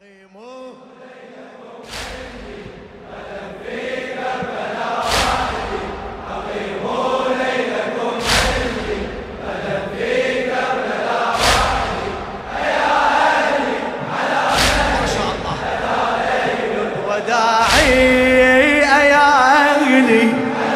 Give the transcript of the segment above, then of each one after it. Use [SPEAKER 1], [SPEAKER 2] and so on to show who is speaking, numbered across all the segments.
[SPEAKER 1] أقيموا
[SPEAKER 2] ليلكم عندي غدا في كربلاء وحدي. أقيموا ليلكم عندي غدا في كربلاء وحدي. يا أهلي على
[SPEAKER 1] ما شاء الله ليل الوداع يا أهلي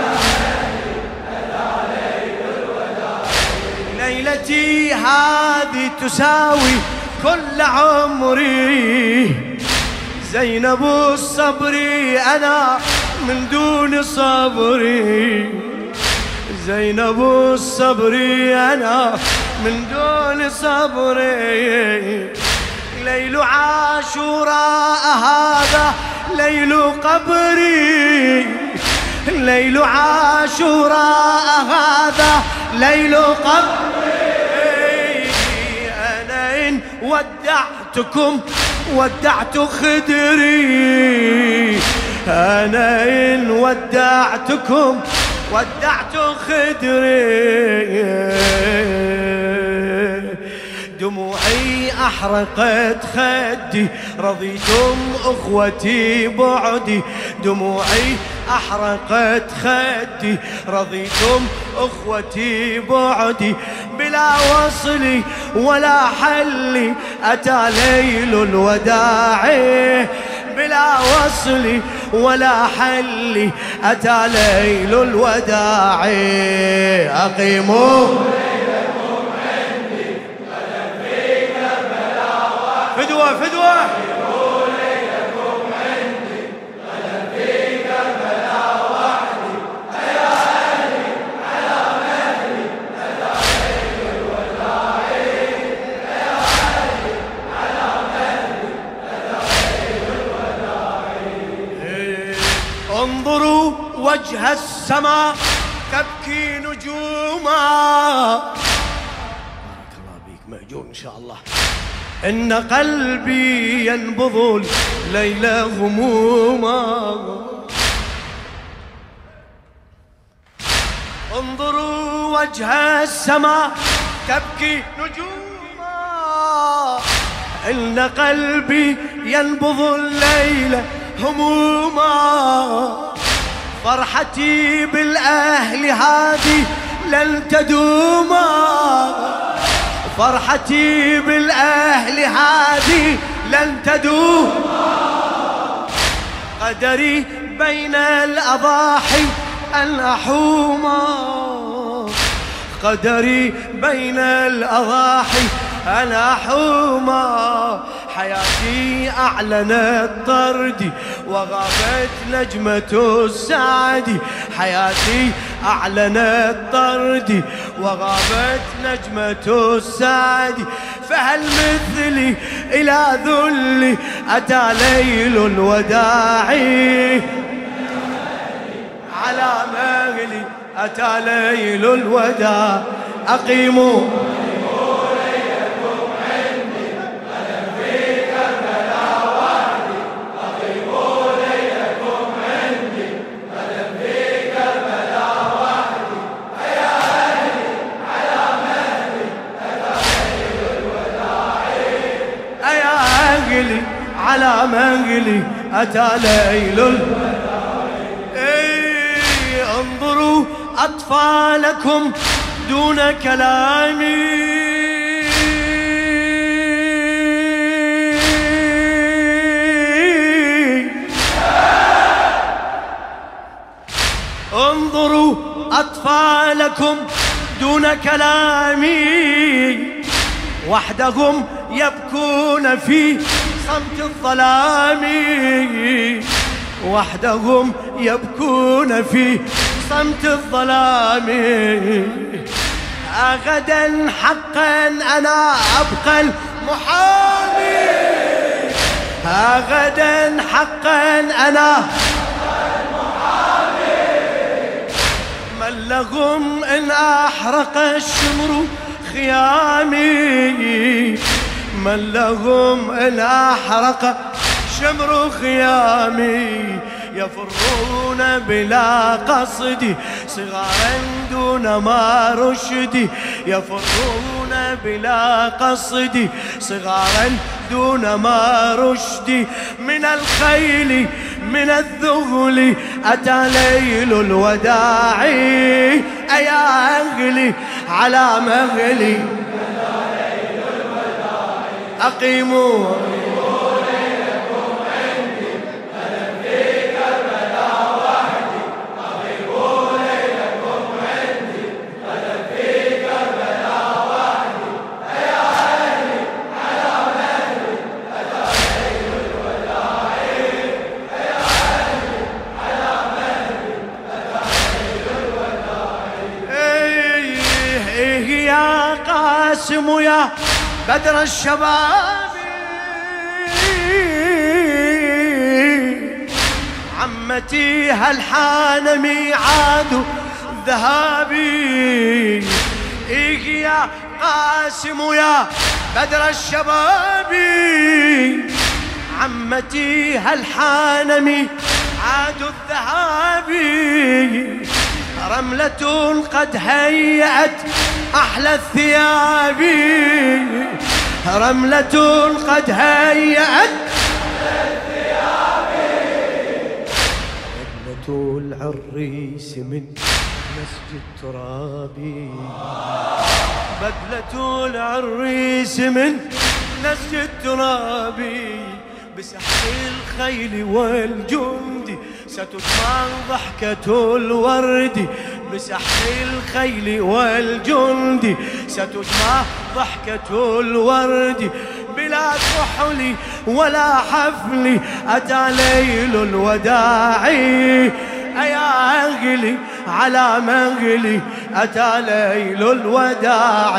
[SPEAKER 1] ليلتي هذه تساوي كل عمري. زينب الصبري أنا من دون صبري. زينب الصبري أنا من دون صبري. ليل عاشوراء هذا ليل قبري. ليل عاشوراء هذا ليل قبري. أنا إن ودعتكم ودعت خدري. أنا إن ودعتكم ودعت خدري. دموعي أحرقت خدي رضيتم أخوتي بعدي. دموعي أحرقت خدي رضيتم أخوتي بعدي. بلا وصلي ولا حلي أتى ليل الوداع. بلا وصلي ولا حلي أتى ليل الوداع. أقيموا فدوة فدوة.
[SPEAKER 2] أقيموا ليلكم عندي غدا في كربلاء وحدي. يا أهلي على مهلي أتى ليل الوداع. يا أهلي على مهلي أتى ليل الوداع.
[SPEAKER 1] انظروا وجه السماء تبكي نجوما. بارك الله بيك مأجور إن شاء الله. إن قلبي ينبض الليل غموما. انظروا وجه السماء تبكي نجوما. إن قلبي ينبض الليل هموما. فرحتي بالأهل هذه لن تدوما. فرحتي بالأهل هذه لن تدوم. قدري بين الأضاحي أن أحوما. قدري بين الأضاحي أن أحوما. حياتي أعلنت طردي وغابت نجمة السعد. حياتي أعلنت طردي وغابت نجمة السعد. فهل مثلي إلى ذلي أتى ليل الوداع. على مهلي أتى ليل الوداع. أقيموا على مهلي أتى ليل الوداع. انظروا أطفالكم دون كلامي. انظروا أطفالكم دون كلامي. وحدهم يبكون في صمت الظلام. وحدهم يبكون في صمت الظلام. غدا حقا أنا أبقى المحامي. غدا حقا أنا المحامي. من لهم إن أحرق الشمر خيامي. من لهم إن أحرق شمر خيامي. يفرون بلا قصد صغارا دون ما رشد يفرون بلا قصد صغارا دون ما رشد من الخيل من الذغل أتى ليل الوداع أيا أهلي على مهلي أقيموا
[SPEAKER 2] ليلكم عندي أنا في كربلاء وحدي أقيموا ليلكم عندي أنا في كربلاء وحدي يا أهلي على مهلي أتى ليل الوداع يا أهلي على مهلي أتى ليل الوداع
[SPEAKER 1] يا قاسم يا بدر الشباب عمتي هل حان ميعاد ذهابي يا قاسم يا بدر الشباب عمتي هل حان ميعاد الذهاب رملة قد هيأت أحلى الثياب رملة قد هيأت أحلى الثياب بدلة العريس من مسجد ترابي بدلة العريس من مسجد ترابي بسحر الخيل والجند ستسمع ضحكة الورد بسحر الخيل والجند ستسمع ضحكة الورد بلا كحل ولا حفل أتى ليل الوداع أيا أهلي على مهلي أتى ليل الوداع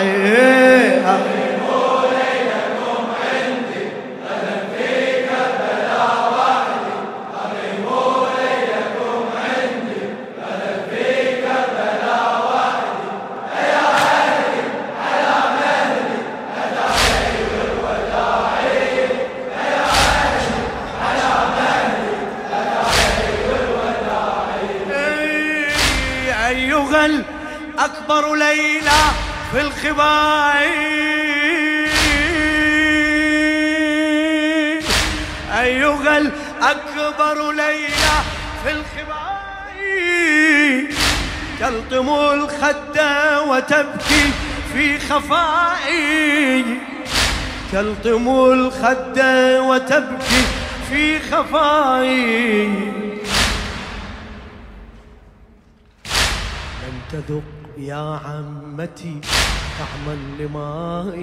[SPEAKER 1] أكبر ليلى في الخباء أيها الأكبر ليلى في الخباء تلطم الخد وتبكي في خفاء تلطم الخد وتبكي في خفاء لم تذق يا عمتي طعم اللماء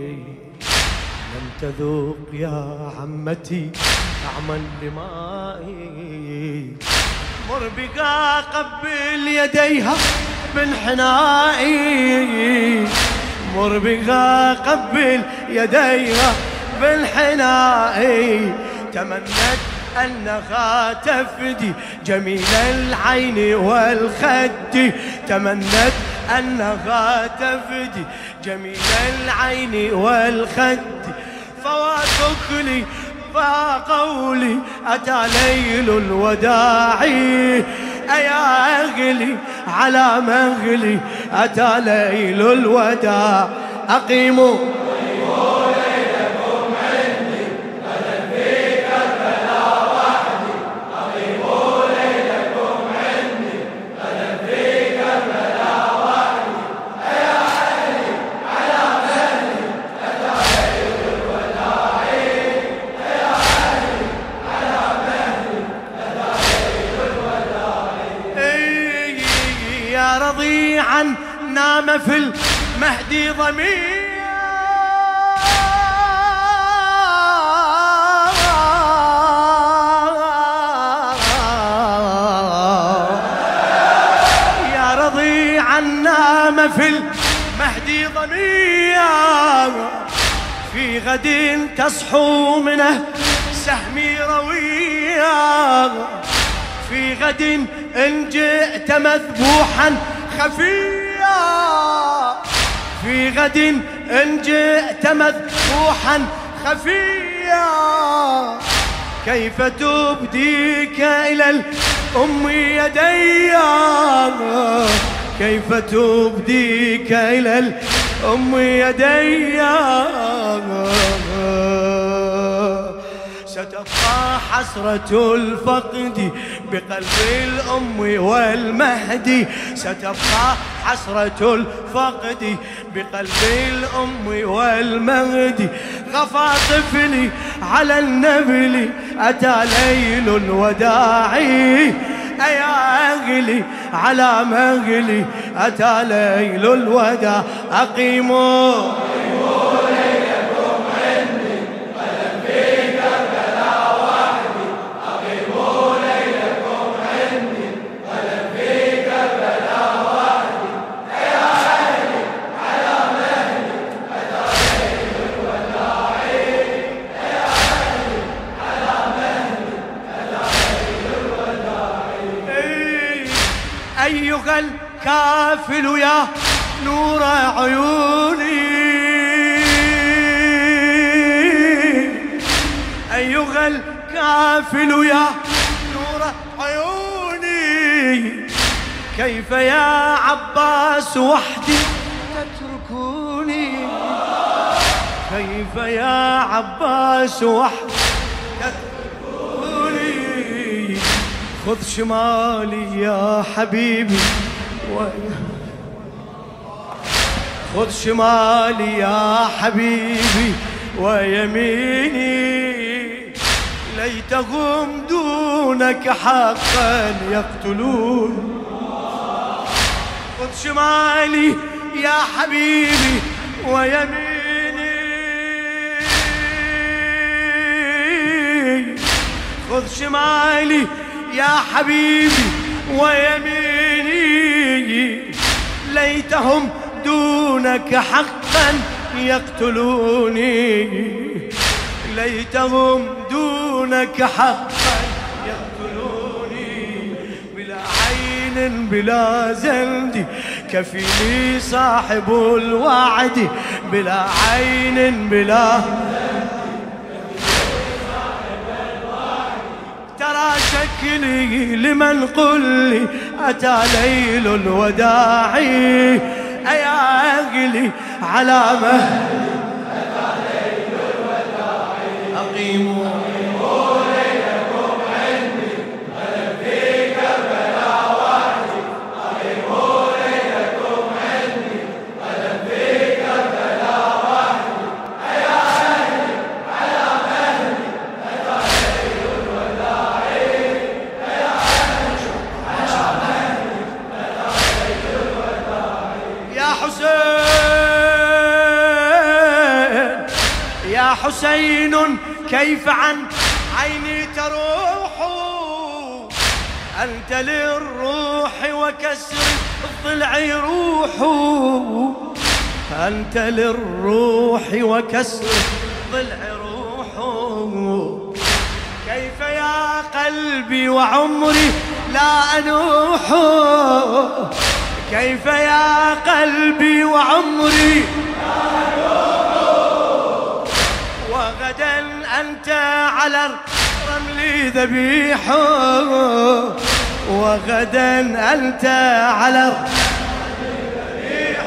[SPEAKER 1] لم تذوق يا عمتي طعم اللماء مر بقى قبل يديها بالحناء مر بقى قبل يديها بالحناء تمنت أنها تفدي جميل العين والخد تمنت أنها تفدي جميل العين والخد فواتك لي فقولي أتى ليل الوداع أيا أغلي على مغلي أتى ليل الوداع أقيموا رضيعا نام في المهدي ضمير يا رضيعا نام في المهدي ضمير في غد تصحو منه سهمي رويا في غد إن جئت مذبوحا خفيا في غد إن جئت مذبوحا خفيا كيف تبديك إلى الأم يدي، كيف تبديك إلى الأم يدي، ستبقى حسرة الفقد بقلب الأم والمهدي، ستبقى حسرة الفقد بقلب الأم والمهدي. غفى طفلي على النبل أتى ليل الوداع، أيا أغلي على مغلي أتى ليل الوداع. أقيموا
[SPEAKER 2] ليلكم عندي قدم في كربلاء وحدي، أقيموا ليلكم عندي قدم في كربلاء وحدي، يا أهلي على مهلي أتى ليل الوداع، يا أهلي على مهلي أتى ليل الوداع.
[SPEAKER 1] أيها الكافل يا نور عيوني، أيها الكافل يا نور عيوني، كيف يا عباس وحدي تتركوني، كيف يا عباس وحدي تتركوني. خذ شمالي يا حبيبي خذ شمالي يا حبيبي ويميني، ليتهم دونك حقا يقتلون. خذ شمالي يا حبيبي ويميني، خذ شمالي يا حبيبي ويميني، ليتهم دونك حقا يقتلوني، ليتهم دونك حقا يقتلوني. بلا عين بلا زند كفيني صاحب الوعد، بلا عين بلا ترى شكلي لمن قل لي أتى ليل الوداع، أيا أغلي على مهلي أتى ليل الوداع. أقيموا
[SPEAKER 2] ليلكم عندي قدم في كربلاء وحدي، أقيموا ليلكم عندي قدم في كربلاء وحدي، يا أهلي على مهلي أتى ليل الوداع، يا أهلي على مهلي أتى ليل الوداع.
[SPEAKER 1] يا حسين يا حسين كيف عن عيني تروح، أنت للروح وكسر الضلع روح، أنت للروح وكسر الضلع روح. كيف يا قلبي وعمري لا أنوح، كيف يا قلبي وعمري لا أنوح، وغدا أنت على الرمل ذبيح، وغدا أنت على الرمل ذبيح.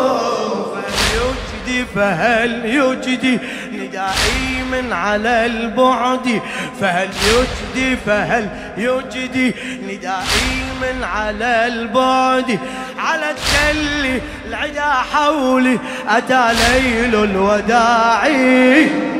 [SPEAKER 1] فهل يجدي ندائي من على البعد، فهل يجدي ندائي من على البعد. على التل العدا حولي أتى ليل الوداع،